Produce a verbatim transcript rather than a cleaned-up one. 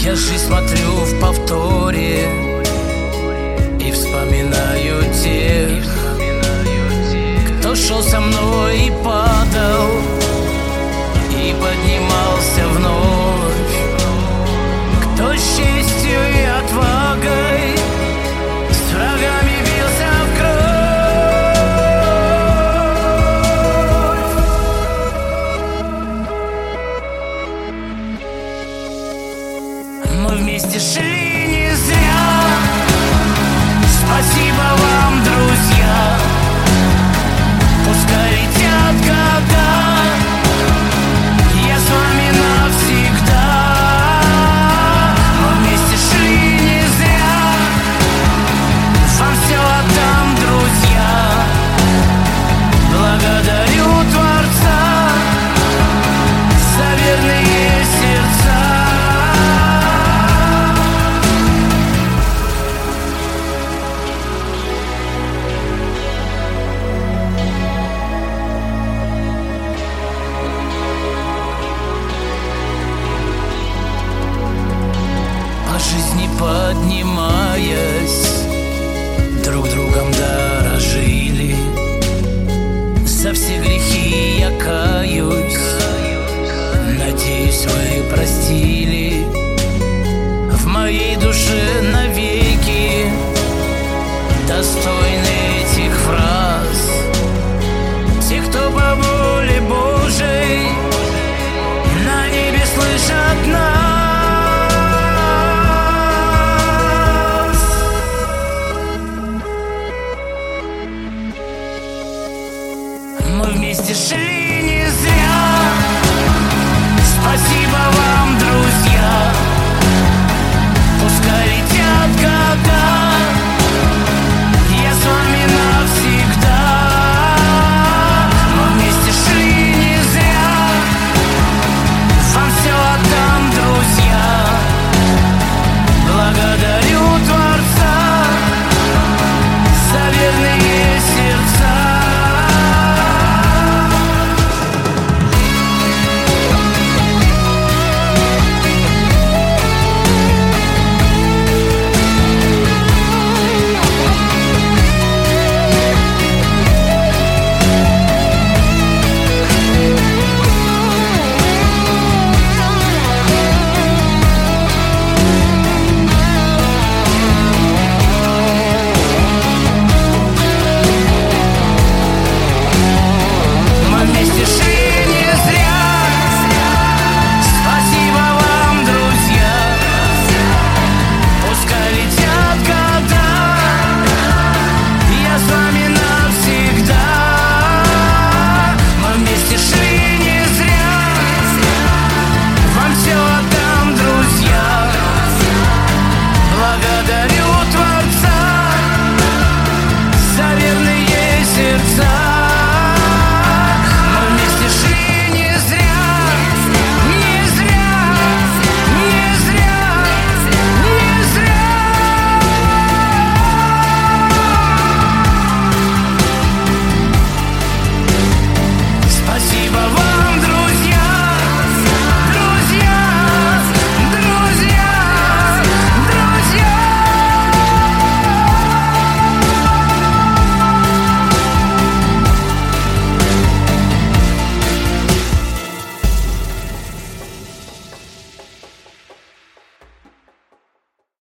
Я жизнь смотрю в повторе и вспоминаю тех, кто шел со мной и падал, и поднимался вновь, кто с честью и отвагой с врагами бился в кровь. Мы вместе шли не зря. Спасибо вам, друзья. Пускай летят года, я с вами навсегда. Мы вместе шли не зря. Вам все отдам, друзья. Благодарю Творца за верные сердца. Жизни поднимаясь, друг другом дорожили. За все грехи я каюсь, надеюсь, вы простили. В моей душе навеки достойны этих фраз. Те, кто по воле Божией на небе слышат нас. Мы вместе шли.